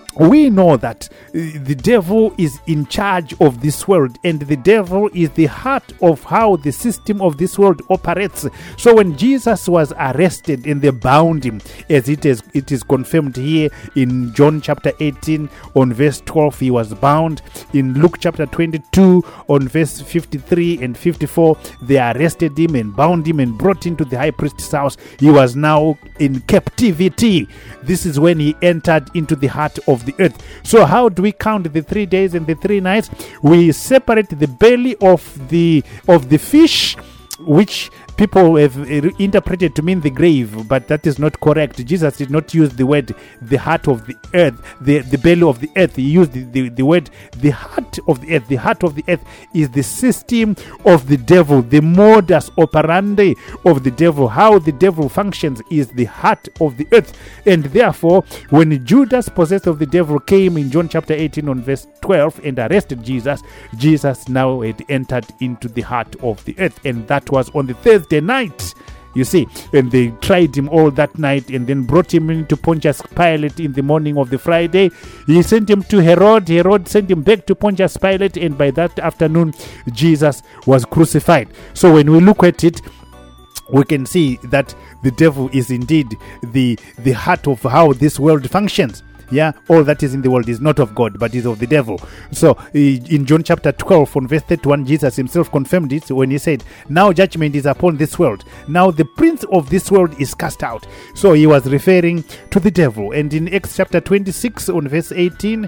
we know that the devil is in charge of this world, and the devil is the heart of how the system of this world operates. So when Jesus was arrested and they bound him, as it is confirmed here in John chapter 18 on verse 12, he was bound. In Luke chapter 22 on verse 53 and 54, they arrested him and bound him and brought him to the high priest's house. He was now in captivity. This is when he entered into the heart of the earth. So how do we count the 3 days and the 3 nights? We separate the belly of the fish, which people have interpreted to mean the grave, but that is not correct. Jesus did not use the word the heart of the earth, the belly of the earth. He used the word the heart of the earth. The heart of the earth is the system of the devil, the modus operandi of the devil. How the devil functions is the heart of the earth. And therefore, when Judas, possessed of the devil, came in John chapter 18 on verse 12 and arrested Jesus, Jesus now had entered into the heart of the earth. And that was on the Thursday night, you see. And they tried him all that night and then brought him into Pontius Pilate in the morning of the Friday. He sent him to Herod. Herod sent him back to Pontius Pilate, and by that afternoon Jesus was crucified. So when we look at it, we can see that the devil is indeed the heart of how this world functions. Yeah, all that is in the world is not of God, but is of the devil. So in John chapter 12 on verse 31, Jesus himself confirmed it when he said, now judgment is upon this world. Now the prince of this world is cast out. So he was referring to the devil. And in Acts chapter 26 on verse 18,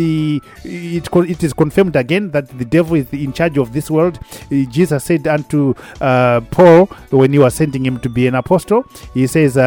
it is confirmed again that the devil is in charge of this world. Jesus said unto Paul, when he was sending him to be an apostle, he says,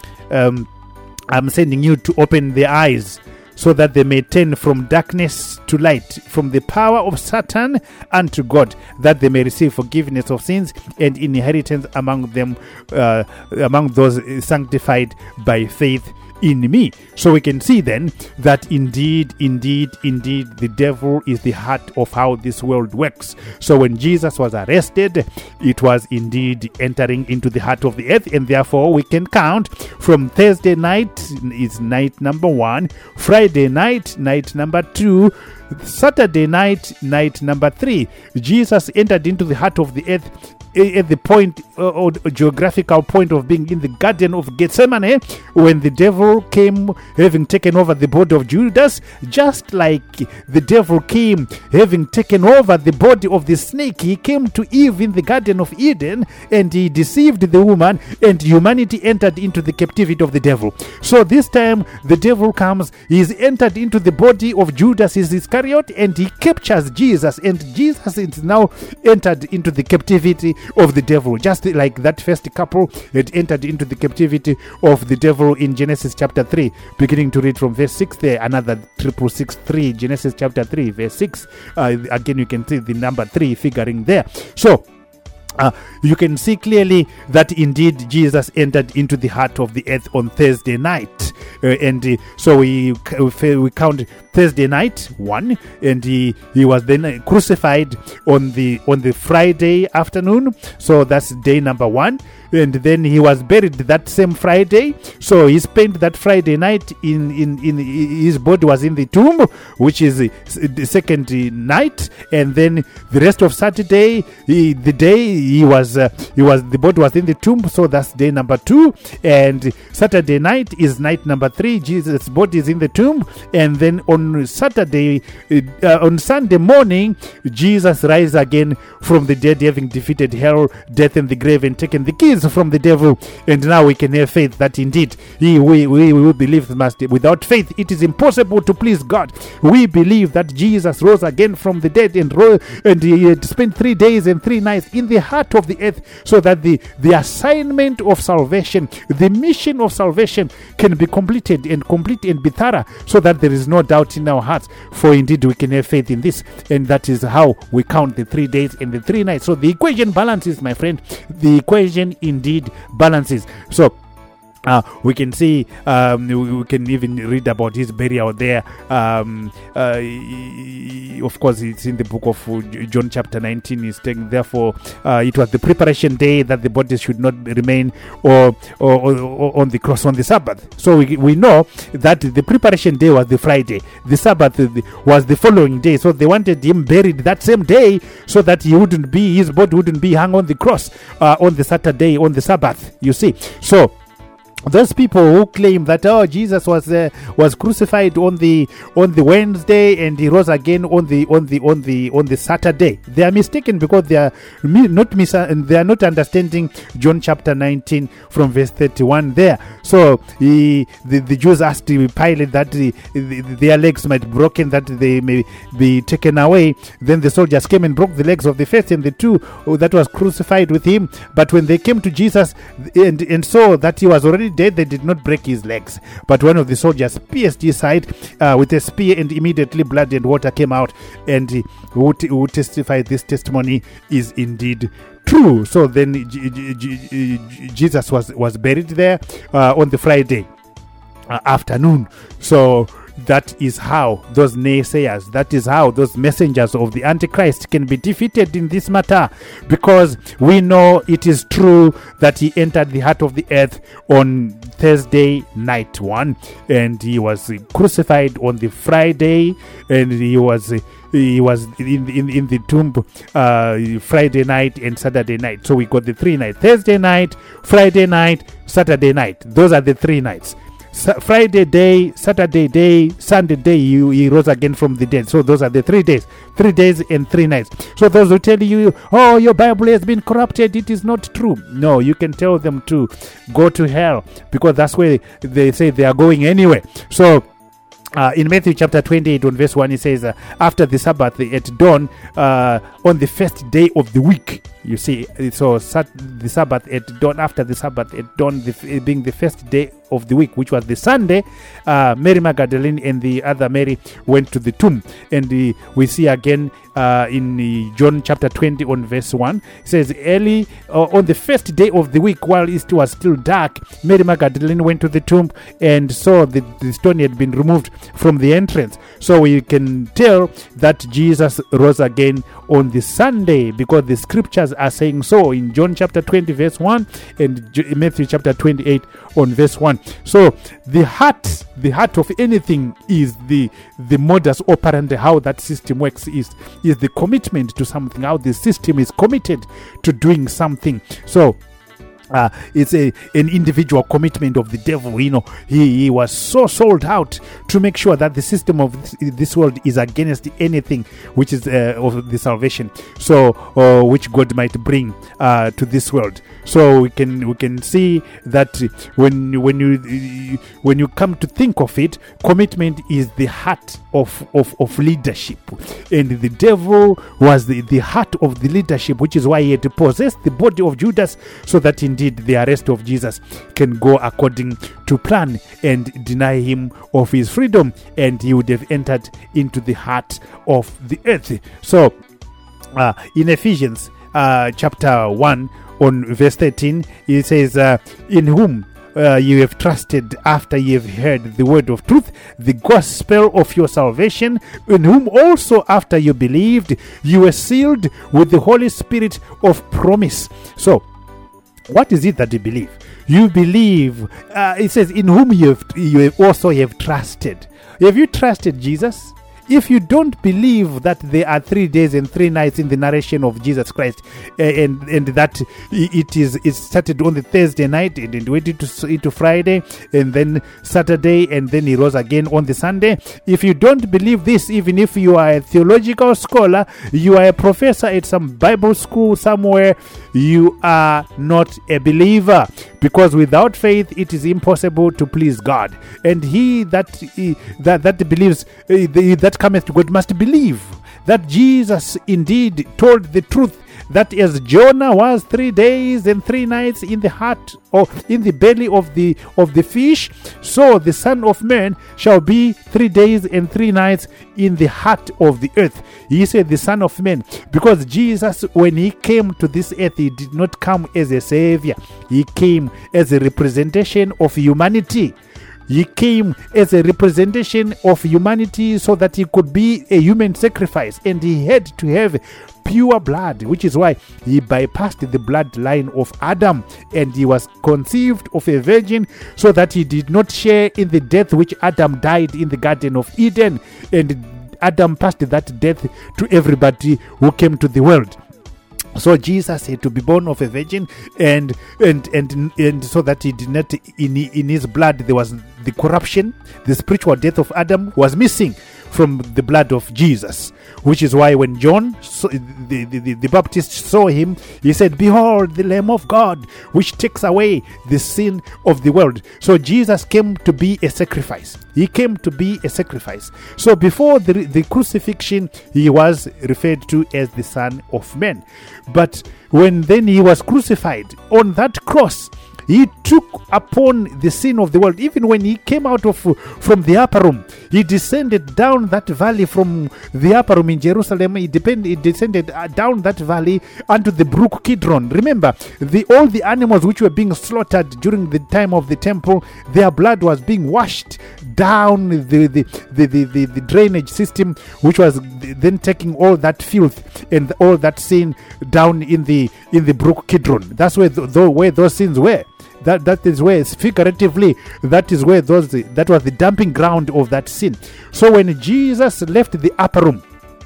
I'm sending you to open their eyes so that they may turn from darkness to light, from the power of Satan unto God, that they may receive forgiveness of sins and inheritance among them, among those sanctified by faith in me. So we can see then that indeed the devil is the heart of how this world works. So when Jesus was arrested, it was indeed entering into the heart of the earth, and therefore we can count from Thursday night is night number 1, Friday night number 2, Saturday night number 3. Jesus entered into the heart of the earth at the point or geographical point of being in the Garden of Gethsemane, when the devil came having taken over the body of Judas, just like the devil came having taken over the body of the snake. He came to Eve in the Garden of Eden and he deceived the woman, and humanity entered into the captivity of the devil. So this time the devil comes, he's entered into the body of Judas Iscariot, and he captures Jesus, and Jesus is now entered into the captivity of the devil, just like that first couple had entered into the captivity of the devil in Genesis chapter 3, beginning to read from verse 6 there, another 666, Genesis chapter 3 verse 6. Again, you can see the number 3 figuring there. So you can see clearly that indeed Jesus entered into the heart of the earth on Thursday night. So we count Thursday night 1, and he was then crucified on the Friday afternoon. So that's day number 1. And then he was buried that same Friday. So he spent that Friday night in his body was in the tomb, which is the second night. And then the rest of Saturday, the body was in the tomb. So that's day number 2. And Saturday night is night number 3. Jesus' body is in the tomb. And then on Sunday morning, Jesus rises again from the dead, having defeated hell, death, and the grave, and taken the keys from the devil. And now we can have faith that indeed we believe without faith it is impossible to please God. We believe that Jesus rose again from the dead and he had spent 3 days and 3 nights in the heart of the earth, so that the assignment of salvation, the mission of salvation, can be completed and be thorough, so that there is no doubt in our hearts. For indeed we can have faith in this, and that is how we count the 3 days and the 3 nights. So the equation balances, my friend. The equation indeed balances. So we can see, we can even read about his burial there. Of course, it's in the book of John chapter 19. He's saying, therefore, it was the preparation day that the bodies should not remain or on the cross on the Sabbath. So we know that the preparation day was the Friday. The Sabbath was the following day. So they wanted him buried that same day so that his body wouldn't be hung on the cross on the Saturday, on the Sabbath. You see. So those people who claim that Jesus was crucified on the Wednesday and he rose again on the Saturday, they are mistaken, because they are not understanding John chapter 19 from verse 31 there. So the Jews asked Pilate that their legs might be broken, that they may be taken away. Then the soldiers came and broke the legs of the first and the two that was crucified with him. But when they came to Jesus and saw that he was already dead, they did not break his legs. But one of the soldiers pierced his side with a spear, and immediately blood and water came out. And who testified this testimony is indeed true. So then Jesus was buried there on the Friday afternoon. So that is how those naysayers, that is how those messengers of the Antichrist can be defeated in this matter, because we know it is true that he entered the heart of the earth on Thursday night 1, and he was crucified on the Friday, and he was in the tomb Friday night and Saturday night. So we got the 3 nights: Thursday night, Friday night, Saturday night. Those are the 3 nights. Friday day, Saturday day, Sunday day, he rose again from the dead. So those are the 3 days. 3 days and 3 nights. So those who tell you, oh, your Bible has been corrupted, it is not true. No, you can tell them to go to hell, because that's where they say they are going anyway. So in Matthew chapter 28 on verse 1, it says, after the Sabbath at dawn, on the first day of the week. You see, so the Sabbath at dawn, after the Sabbath at dawn, being the first day of the week, which was the Sunday, Mary Magdalene and the other Mary went to the tomb. And we see again in John chapter 20 on verse 1, it says, early on the first day of the week, while it was still dark, Mary Magdalene went to the tomb and saw the stone had been removed from the entrance. So we can tell that Jesus rose again on the Sunday, because the scriptures are saying so in John chapter 20 verse 1 and Matthew chapter 28 on verse 1. So the heart of anything is the modus operandi, how that system works is the commitment to something, how the system is committed to doing something. So it's an individual commitment of the devil. You know, he was so sold out to make sure that the system of this world is against anything which is of the salvation, so which God might bring to this world. So we can see that when you come to think of it, commitment is the heart of leadership, and the devil was the heart of the leadership, which is why he had to possess the body of Judas, so that indeed the arrest of Jesus can go according to plan and deny him of his freedom, and he would have entered into the heart of the earth. So in Ephesians chapter 1 on verse 13, it says, in whom you have trusted after you have heard the word of truth, the gospel of your salvation, in whom also after you believed, you were sealed with the Holy Spirit of promise. So what is it that you believe? You believe, it says, in whom you also have trusted. Have you trusted Jesus? If you don't believe that there are 3 days and 3 nights in the narration of Jesus Christ, and that it started on the Thursday night and it went into Friday and then Saturday and then he rose again on the Sunday, if you don't believe this, even if you are a theological scholar, you are a professor at some Bible school somewhere, you are not a believer, because without faith it is impossible to please God. And he that believes, that cometh to God must believe that Jesus indeed told the truth, that as Jonah was 3 days and 3 nights in the heart or in the belly of the fish, so the Son of Man shall be 3 days and 3 nights in the heart of the earth. He said the Son of Man, because Jesus, when he came to this earth, he did not come as a savior. He came as a representation of humanity. He came as a representation of humanity so that he could be a human sacrifice, and he had to have pure blood, which is why he bypassed the bloodline of Adam, and he was conceived of a virgin so that he did not share in the death which Adam died in the Garden of Eden, and Adam passed that death to everybody who came to the world. So Jesus had to be born of a virgin, and so that he did not, in his blood there was the corruption, the spiritual death of Adam was missing from the blood of Jesus, which is why when John, the Baptist, saw him, he said, "Behold, the Lamb of God, which takes away the sin of the world." So Jesus came to be a sacrifice. He came to be a sacrifice. So before the crucifixion, he was referred to as the Son of Man. But when then he was crucified on that cross, he took upon the sin of the world. Even when he came out from the upper room, he descended down that valley from the upper room in Jerusalem. He descended down that valley unto the brook Kidron. Remember, all the animals which were being slaughtered during the time of the temple, their blood was being washed down the drainage system, which was then taking all that filth and all that sin down in the brook Kidron. That's where those sins were. That is where, figuratively, that was the dumping ground of that sin. So when Jesus left the upper room,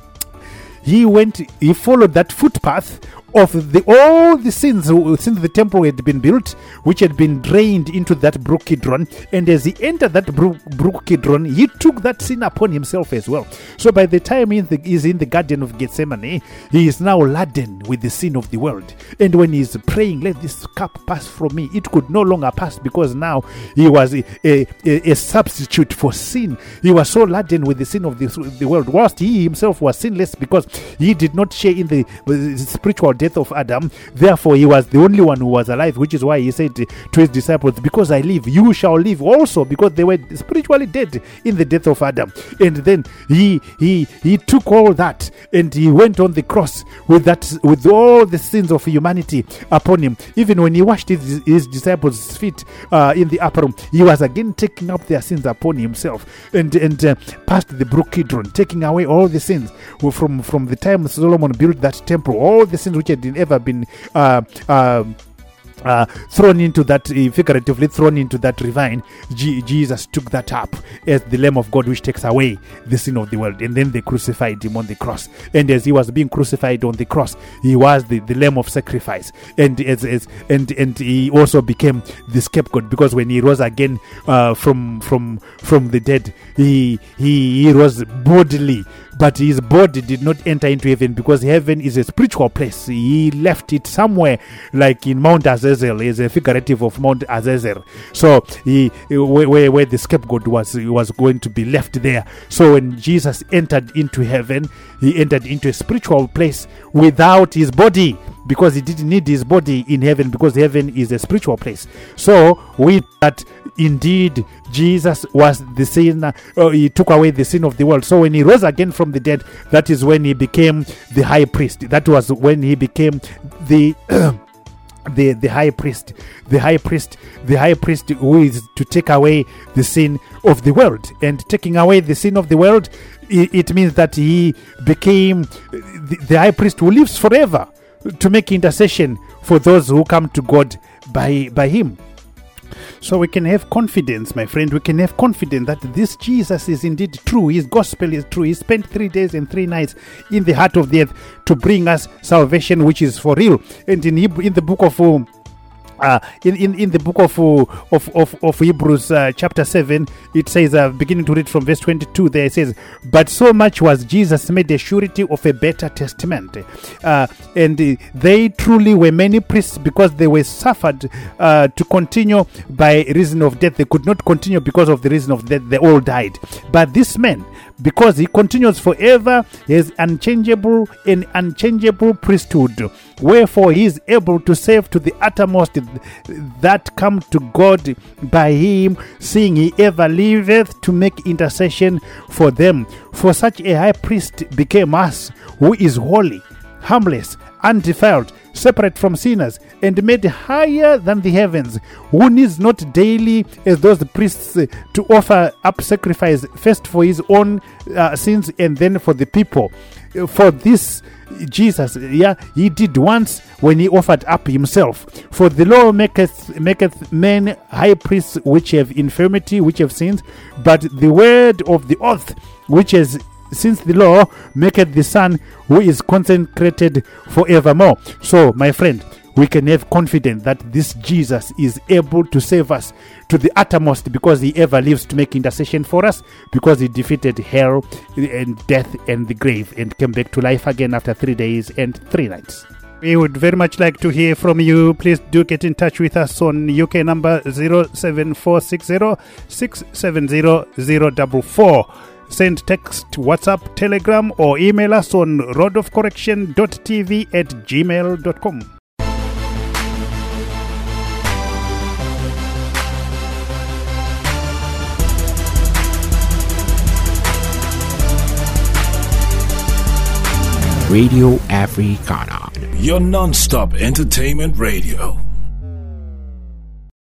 he followed that footpath of all the sins since the temple had been built, which had been drained into that brook Kidron. And as he entered that brook Kidron, he took that sin upon himself as well. So by the time he is in the Garden of Gethsemane, he is now laden with the sin of the world. And when he is praying, "Let this cup pass from me," it could no longer pass, because now he was a substitute for sin. He was so laden with the sin of the world, whilst he himself was sinless, because he did not share in the spiritual death of Adam. Therefore he was the only one who was alive, which is why he said to his disciples, "Because I live, you shall live also," because they were spiritually dead in the death of Adam. And then he took all that, and he went on the cross with all the sins of humanity upon him. Even when he washed his disciples' feet in the upper room, he was again taking up their sins upon himself, and passed the brook Kidron, taking away all the sins from the time Solomon built that temple, all the sins which had ever been thrown into that, figuratively thrown into that ravine. Jesus took that up as the Lamb of God, which takes away the sin of the world. And then they crucified him on the cross. And as he was being crucified on the cross, he was the Lamb of sacrifice. And he also became the scapegoat, because when he rose again from the dead, he rose bodily. But his body did not enter into heaven, because heaven is a spiritual place. He left it somewhere, like in Mount Azazel, is a figurative of Mount Azazel. So where the scapegoat was going to be left there. So when Jesus entered into heaven, he entered into a spiritual place without his body, because he didn't need his body in heaven, because heaven is a spiritual place. So with that, indeed, Jesus was the sin. He took away the sin of the world. So when he rose again from the dead, that is when he became the high priest. That was when he became the high priest, the high priest who is to take away the sin of the world. And taking away the sin of the world, it means that he became the high priest who lives forever to make intercession for those who come to God by him. So we can have confidence, my friend. We can have confidence that this Jesus is indeed true. His gospel is true. He spent 3 days and 3 nights in the heart of the earth to bring us salvation, which is for real. And in the book of in the book of Hebrews chapter 7, it says, beginning to read from verse 22, there it says, "But so much was Jesus made a surety of a better testament, and they truly were many priests, because they were suffered to continue by reason of death. They could not continue because of the reason of death. They all died. But this man, because he continues forever, he has an unchangeable priesthood. Wherefore he is able to save to the uttermost that come to God by him, seeing he ever liveth to make intercession for them. For such a high priest became us, who is holy, harmless, undefiled, separate from sinners, and made higher than the heavens, who needs not daily, as those priests, to offer up sacrifice, first for his own sins and then for the people. For this Jesus, he did once when he offered up himself. For the law maketh men high priests which have infirmity, which have sins, but the word of the oath, which is since the law maketh the Son, who is consecrated forevermore. So, my friend, we can have confidence that this Jesus is able to save us to the uttermost, because he ever lives to make intercession for us, because he defeated hell and death and the grave and came back to life again after 3 days and 3 nights. We would very much like to hear from you. Please do get in touch with us on UK number 07460 670 044. Send text, WhatsApp, Telegram, or email us on rodofcorrection.tv@gmail.com. Radio Africana, your non-stop entertainment radio.